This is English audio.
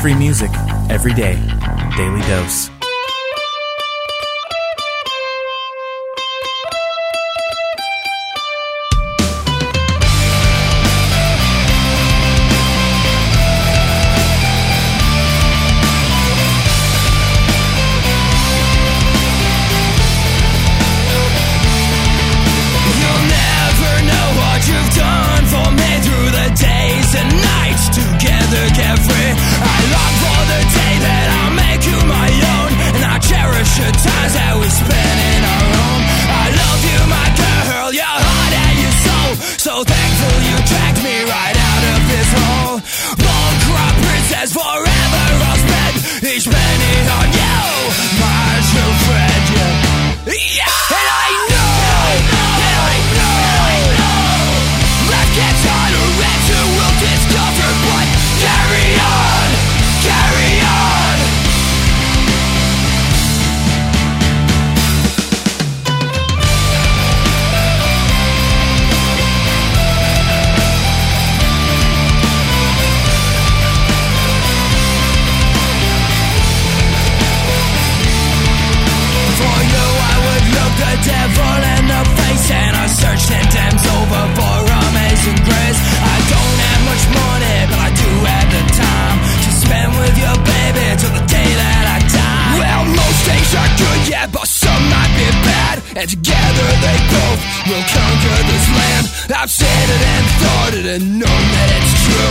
Free music every day. Daily Dose. So thankful you dragged me right out of this hole. Bone crop princess forever I'll spend each penny on you, my true friend. Yeah. And I know life gets harder and you will discover, but carry on, carry on. The devil in the face, and I searched 10 times over for amazing grace. I don't have much money, but I do have the time to spend with your baby till the day that I die. Well, most days are good, yeah, but some might be bad, and together they both will conquer this land. I've said it and thought it and known that it's true.